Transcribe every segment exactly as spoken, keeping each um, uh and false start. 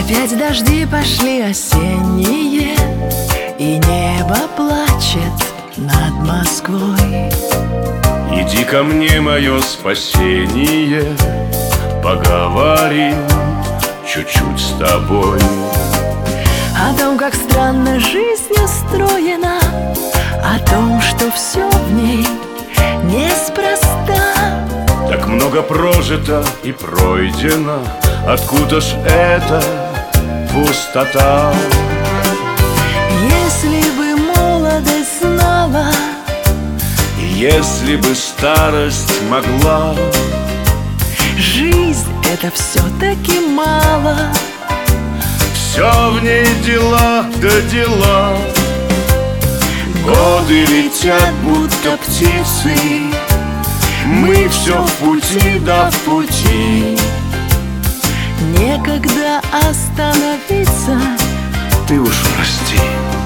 Опять дожди пошли осенние, и небо плачет над Москвой. Иди ко мне, мое спасение, поговорим чуть-чуть с тобой. О том, как странно жизнь устроена, о том, что все в ней неспроста. Так много прожито и пройдено, откуда ж эта пустота? Если бы молодость знала, если бы старость могла, жизнь — это все-таки мало. все в ней дела да дела. Годы летят, будто птицы, мы все в пути да в пути. Некогда остановиться, Ты уж прости.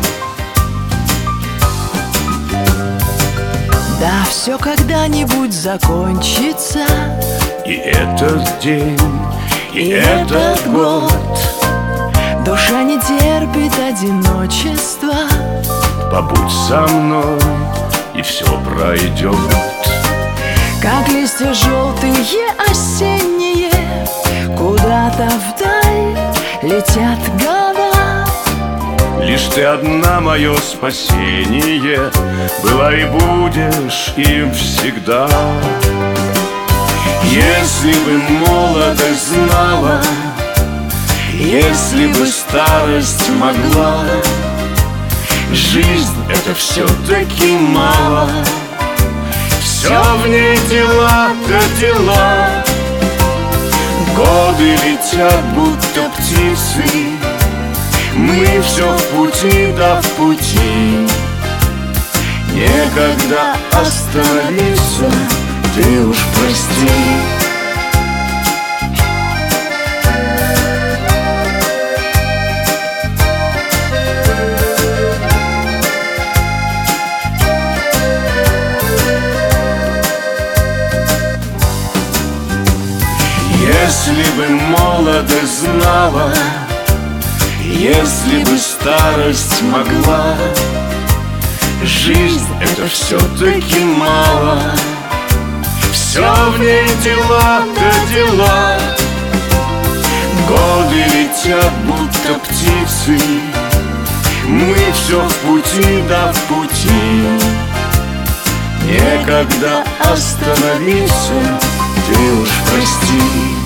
да все когда-нибудь закончится. И этот день, и, И этот этот год, душа не терпит одиночества. побудь со мной, и все пройдет. Как листья желтые осенние, куда-то вдаль летят года. Лишь ты одна мое спасение, была и будешь им всегда. Если бы молодость знала, если бы старость могла, жизнь — это все-таки мало. Все в ней дела да дела. Годы летят, будто птицы, мы все в пути да в пути. Некогда остановиться, ты уж прости. Если бы молодость знала, если бы старость могла, жизнь — это все-таки мало. Все в ней дела да дела. Годы летят, будто птицы, мы все в пути да в пути. Некогда остановиться, ты уж прости.